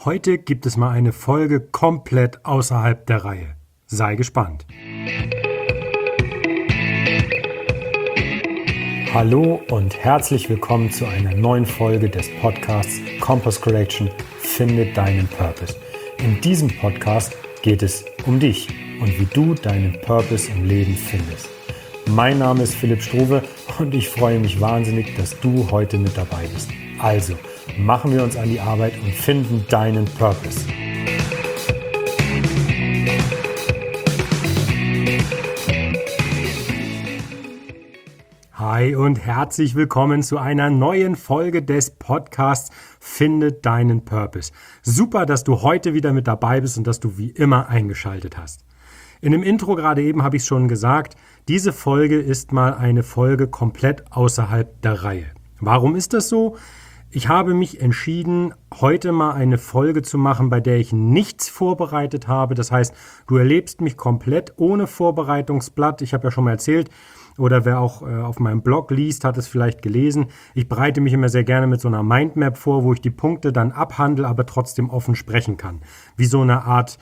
Heute gibt es mal eine Folge komplett außerhalb der Reihe. Sei gespannt. Hallo und herzlich willkommen zu einer neuen Folge des Podcasts Compass Collection – Finde deinen Purpose. In diesem Podcast geht es um dich und wie du deinen Purpose im Leben findest. Mein Name ist Philipp Struve und ich freue mich wahnsinnig, dass du heute mit dabei bist. Also, machen wir uns an die Arbeit und finden deinen Purpose. Hi und herzlich willkommen zu einer neuen Folge des Podcasts Finde deinen Purpose. Super, dass du heute wieder mit dabei bist und dass du wie immer eingeschaltet hast. In dem Intro gerade eben habe ich es schon gesagt, diese Folge ist mal eine Folge komplett außerhalb der Reihe. Warum ist das so? Ich habe mich entschieden, heute mal eine Folge zu machen, bei der ich nichts vorbereitet habe. Das heißt, du erlebst mich komplett ohne Vorbereitungsblatt. Ich habe ja schon mal erzählt, oder wer auch auf meinem Blog liest, hat es vielleicht gelesen. Ich bereite mich immer sehr gerne mit so einer Mindmap vor, wo ich die Punkte dann abhandle, aber trotzdem offen sprechen kann. Wie so eine Art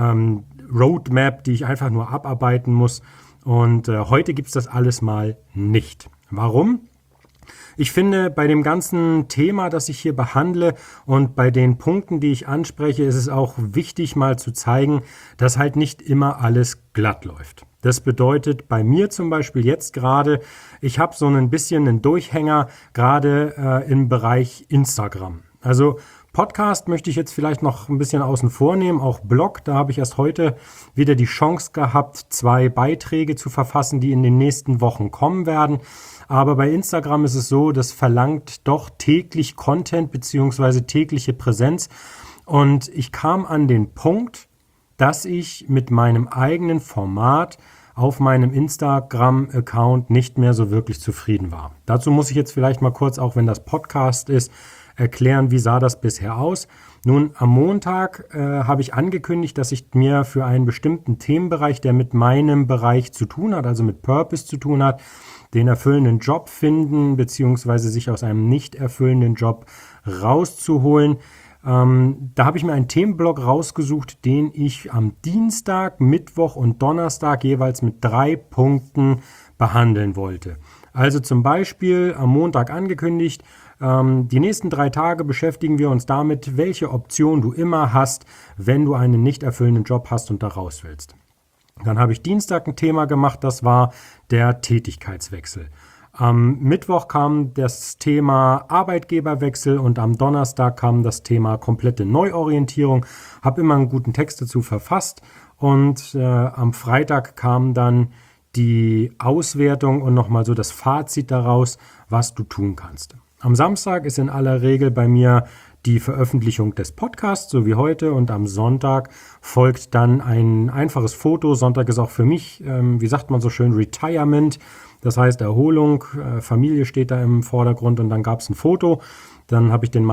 Roadmap, die ich einfach nur abarbeiten muss. Und heute gibt es das alles mal nicht. Warum? Ich finde, bei dem ganzen Thema, das ich hier behandle und bei den Punkten, die ich anspreche, ist es auch wichtig, mal zu zeigen, dass halt nicht immer alles glatt läuft. Das bedeutet bei mir zum Beispiel jetzt gerade, ich habe so ein bisschen einen Durchhänger, gerade im Bereich Instagram. Also Podcast möchte ich jetzt vielleicht noch ein bisschen außen vor nehmen, auch Blog. Da habe ich erst heute wieder die Chance gehabt, 2 Beiträge zu verfassen, die in den nächsten Wochen kommen werden. Aber bei Instagram ist es so, das verlangt doch täglich Content bzw. tägliche Präsenz. Und ich kam an den Punkt, dass ich mit meinem eigenen Format auf meinem Instagram-Account nicht mehr so wirklich zufrieden war. Dazu muss ich jetzt vielleicht mal kurz, auch wenn das Podcast ist, erklären, wie sah das bisher aus. Nun, am Montag habe ich angekündigt, dass ich mir für einen bestimmten Themenbereich, der mit meinem Bereich zu tun hat, also mit Purpose zu tun hat, den erfüllenden Job finden, beziehungsweise sich aus einem nicht erfüllenden Job rauszuholen. Da habe ich mir einen Themenblock rausgesucht, den ich am Dienstag, Mittwoch und Donnerstag jeweils mit 3 Punkten behandeln wollte. Also zum Beispiel am Montag angekündigt, die nächsten 3 Tage beschäftigen wir uns damit, welche Option du immer hast, wenn du einen nicht erfüllenden Job hast und da raus willst. Dann habe ich Dienstag ein Thema gemacht, das war der Tätigkeitswechsel. Am Mittwoch kam das Thema Arbeitgeberwechsel und am Donnerstag kam das Thema komplette Neuorientierung. Habe immer einen guten Text dazu verfasst und am Freitag kam dann die Auswertung und nochmal so das Fazit daraus, was du tun kannst. Am Samstag ist in aller Regel bei mir die Veröffentlichung des Podcasts, so wie heute, und am Sonntag folgt dann ein einfaches Foto. Sonntag ist auch für mich, wie sagt man so schön, Retirement, das heißt Erholung, Familie steht da im Vordergrund und dann gab es ein Foto. Dann habe ich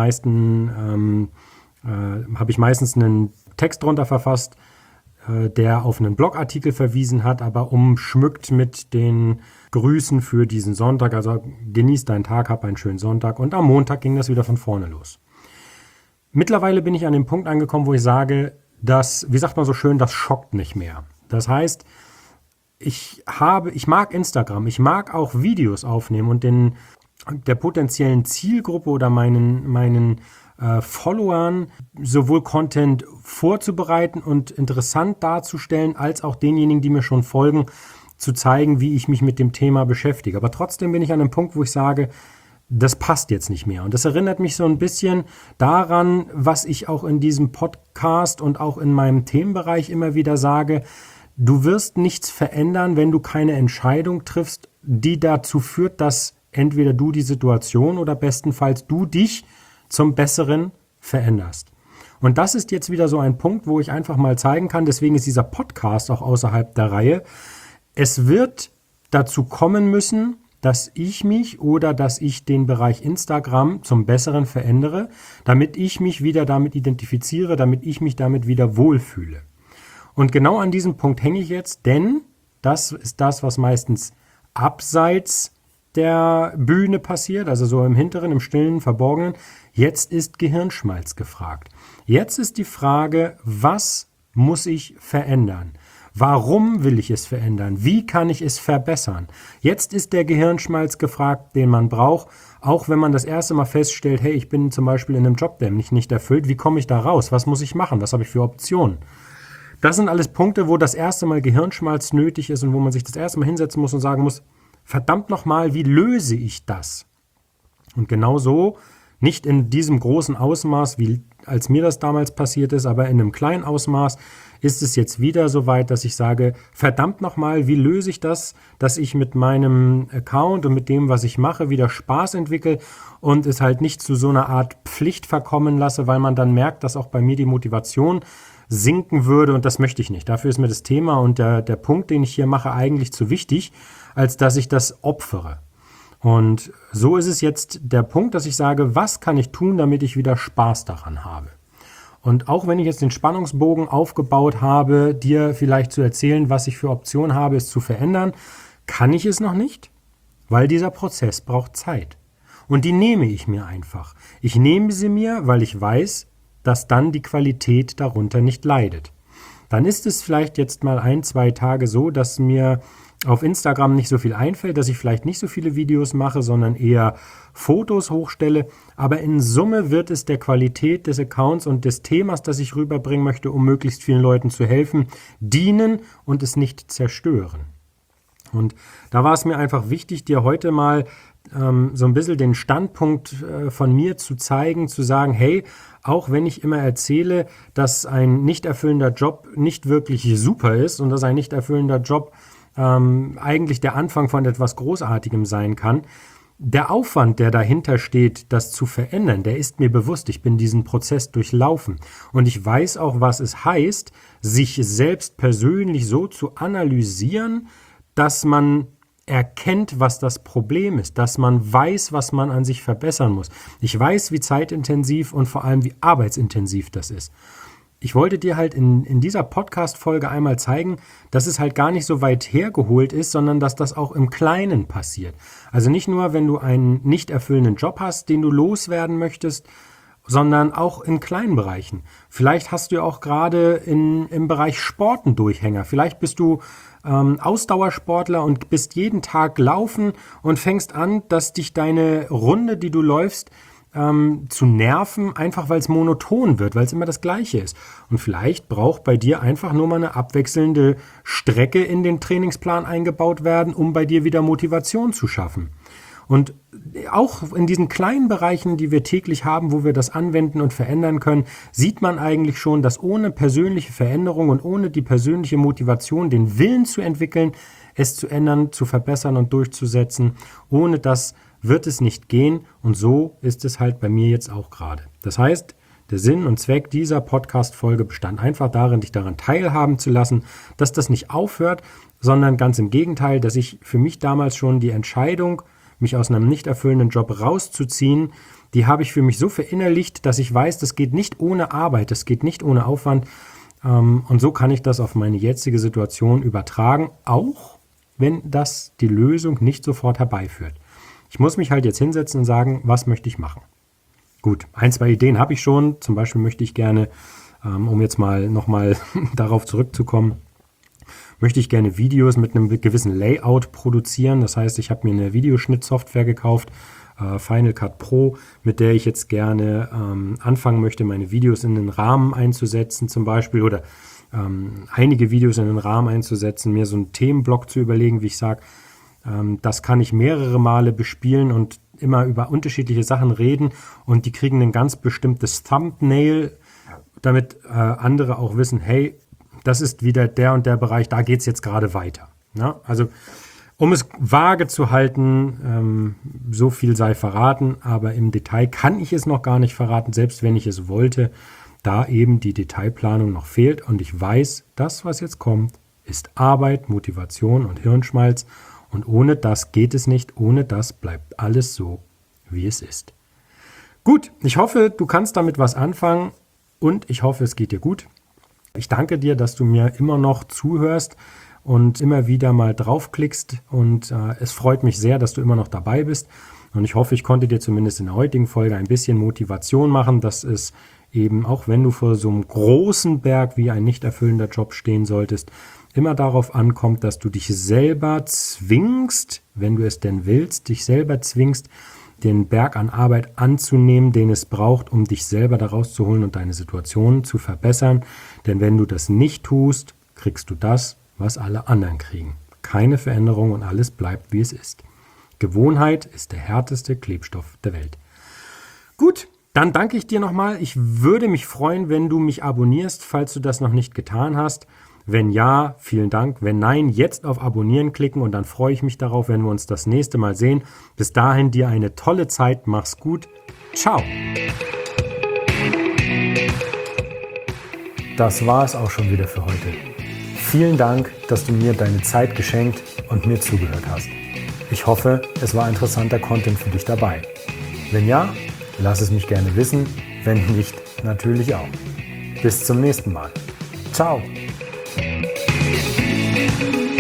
meistens einen Text drunter verfasst, der auf einen Blogartikel verwiesen hat, aber umschmückt mit den Grüßen für diesen Sonntag. Also genieß deinen Tag, hab einen schönen Sonntag. Und am Montag ging das wieder von vorne los. Mittlerweile bin ich an dem Punkt angekommen, wo ich sage, dass, wie sagt man so schön, das schockt nicht mehr. Das heißt, ich mag Instagram, ich mag auch Videos aufnehmen und der potenziellen Zielgruppe oder meinen Followern sowohl Content vorzubereiten und interessant darzustellen, als auch denjenigen, die mir schon folgen, zu zeigen, wie ich mich mit dem Thema beschäftige. Aber trotzdem bin ich an einem Punkt, wo ich sage, das passt jetzt nicht mehr. Und das erinnert mich so ein bisschen daran, was ich auch in diesem Podcast und auch in meinem Themenbereich immer wieder sage. Du wirst nichts verändern, wenn du keine Entscheidung triffst, die dazu führt, dass entweder du die Situation oder bestenfalls du dich zum Besseren veränderst. Und das ist jetzt wieder so ein Punkt, wo ich einfach mal zeigen kann, deswegen ist dieser Podcast auch außerhalb der Reihe. Es wird dazu kommen müssen, dass ich mich oder dass ich den Bereich Instagram zum Besseren verändere, damit ich mich wieder damit identifiziere, damit ich mich damit wieder wohlfühle. Und genau an diesem Punkt hänge ich jetzt, denn das ist das, was meistens abseits der Bühne passiert, also so im Hinteren, im Stillen, Verborgenen. Jetzt ist Gehirnschmalz gefragt. Jetzt ist die Frage, was muss ich verändern? Warum will ich es verändern? Wie kann ich es verbessern? Jetzt ist der Gehirnschmalz gefragt, den man braucht, auch wenn man das erste Mal feststellt, hey, ich bin zum Beispiel in einem Job, der mich nicht erfüllt. Wie komme ich da raus? Was muss ich machen? Was habe ich für Optionen? Das sind alles Punkte, wo das erste Mal Gehirnschmalz nötig ist und wo man sich das erste Mal hinsetzen muss und sagen muss, verdammt nochmal, wie löse ich das? Und genau so, nicht in diesem großen Ausmaß, wie als mir das damals passiert ist, aber in einem kleinen Ausmaß, ist es jetzt wieder so weit, dass ich sage, verdammt nochmal, wie löse ich das, dass ich mit meinem Account und mit dem, was ich mache, wieder Spaß entwickle und es halt nicht zu so einer Art Pflicht verkommen lasse, weil man dann merkt, dass auch bei mir die Motivation sinken würde und das möchte ich nicht. Dafür ist mir das Thema und der Punkt, den ich hier mache, eigentlich zu wichtig, als dass ich das opfere. Und so ist es jetzt der Punkt, dass ich sage, was kann ich tun, damit ich wieder Spaß daran habe? Und auch wenn ich jetzt den Spannungsbogen aufgebaut habe, dir vielleicht zu erzählen, was ich für Optionen habe, es zu verändern, kann ich es noch nicht, weil dieser Prozess braucht Zeit. Und die nehme ich mir einfach. Ich nehme sie mir, weil ich weiß, dass dann die Qualität darunter nicht leidet. Dann ist es vielleicht jetzt mal 1-2 Tage so, dass mir auf Instagram nicht so viel einfällt, dass ich vielleicht nicht so viele Videos mache, sondern eher Fotos hochstelle. Aber in Summe wird es der Qualität des Accounts und des Themas, das ich rüberbringen möchte, um möglichst vielen Leuten zu helfen, dienen und es nicht zerstören. Und da war es mir einfach wichtig, dir heute mal so ein bisschen den Standpunkt von mir zu zeigen, zu sagen, hey, auch wenn ich immer erzähle, dass ein nicht erfüllender Job nicht wirklich super ist und dass ein nicht erfüllender Job eigentlich der Anfang von etwas Großartigem sein kann, der Aufwand, der dahinter steht, das zu verändern, der ist mir bewusst. Ich bin diesen Prozess durchlaufen und ich weiß auch, was es heißt, sich selbst persönlich so zu analysieren, dass man erkennt, was das Problem ist, dass man weiß, was man an sich verbessern muss. Ich weiß, wie zeitintensiv und vor allem wie arbeitsintensiv das ist. Ich wollte dir halt in dieser Podcast-Folge einmal zeigen, dass es halt gar nicht so weit hergeholt ist, sondern dass das auch im Kleinen passiert. Also nicht nur, wenn du einen nicht erfüllenden Job hast, den du loswerden möchtest, sondern auch in kleinen Bereichen. Vielleicht hast du ja auch gerade im Bereich Sport einen Durchhänger. Vielleicht bist du Ausdauersportler und bist jeden Tag laufen und fängst an, dass dich deine Runde, die du läufst, zu nerven, einfach weil es monoton wird, weil es immer das Gleiche ist. Und vielleicht braucht bei dir einfach nur mal eine abwechselnde Strecke in den Trainingsplan eingebaut werden, um bei dir wieder Motivation zu schaffen. Und auch in diesen kleinen Bereichen, die wir täglich haben, wo wir das anwenden und verändern können, sieht man eigentlich schon, dass ohne persönliche Veränderung und ohne die persönliche Motivation, den Willen zu entwickeln, es zu ändern, zu verbessern und durchzusetzen, ohne das wird es nicht gehen und so ist es halt bei mir jetzt auch gerade. Das heißt, der Sinn und Zweck dieser Podcast-Folge bestand einfach darin, dich daran teilhaben zu lassen, dass das nicht aufhört, sondern ganz im Gegenteil, dass ich für mich damals schon die Entscheidung, mich aus einem nicht erfüllenden Job rauszuziehen, die habe ich für mich so verinnerlicht, dass ich weiß, das geht nicht ohne Arbeit, das geht nicht ohne Aufwand und so kann ich das auf meine jetzige Situation übertragen, auch wenn das die Lösung nicht sofort herbeiführt. Ich muss mich halt jetzt hinsetzen und sagen, was möchte ich machen? Gut, 1-2 Ideen habe ich schon. Zum Beispiel möchte ich gerne, um jetzt mal nochmal darauf zurückzukommen, möchte ich gerne Videos mit einem gewissen Layout produzieren. Das heißt, ich habe mir eine Videoschnittsoftware gekauft, Final Cut Pro, mit der ich jetzt gerne anfangen möchte, meine Videos in den Rahmen einzusetzen zum Beispiel oder einige Videos in den Rahmen einzusetzen, mir so einen Themenblock zu überlegen, wie ich sage, das kann ich mehrere Male bespielen und immer über unterschiedliche Sachen reden und die kriegen ein ganz bestimmtes Thumbnail, damit andere auch wissen, hey, das ist wieder der und der Bereich, da geht es jetzt gerade weiter. Ja? Also um es vage zu halten, so viel sei verraten, aber im Detail kann ich es noch gar nicht verraten, selbst wenn ich es wollte, da eben die Detailplanung noch fehlt und ich weiß, das, was jetzt kommt, ist Arbeit, Motivation und Hirnschmalz. Und ohne das geht es nicht, ohne das bleibt alles so, wie es ist. Gut, ich hoffe, du kannst damit was anfangen und ich hoffe, es geht dir gut. Ich danke dir, dass du mir immer noch zuhörst und immer wieder mal draufklickst und es freut mich sehr, dass du immer noch dabei bist. Und ich hoffe, ich konnte dir zumindest in der heutigen Folge ein bisschen Motivation machen, dass es eben auch wenn du vor so einem großen Berg wie ein nicht erfüllender Job stehen solltest, immer darauf ankommt, dass du dich selber zwingst, wenn du es denn willst, dich selber zwingst, den Berg an Arbeit anzunehmen, den es braucht, um dich selber da rauszuholen und deine Situation zu verbessern. Denn wenn du das nicht tust, kriegst du das, was alle anderen kriegen. Keine Veränderung und alles bleibt, wie es ist. Gewohnheit ist der härteste Klebstoff der Welt. Gut, dann danke ich dir nochmal. Ich würde mich freuen, wenn du mich abonnierst, falls du das noch nicht getan hast. Wenn ja, vielen Dank. Wenn nein, jetzt auf Abonnieren klicken und dann freue ich mich darauf, wenn wir uns das nächste Mal sehen. Bis dahin dir eine tolle Zeit. Mach's gut. Ciao. Das war es auch schon wieder für heute. Vielen Dank, dass du mir deine Zeit geschenkt und mir zugehört hast. Ich hoffe, es war interessanter Content für dich dabei. Wenn ja, lass es mich gerne wissen. Wenn nicht, natürlich auch. Bis zum nächsten Mal. Ciao.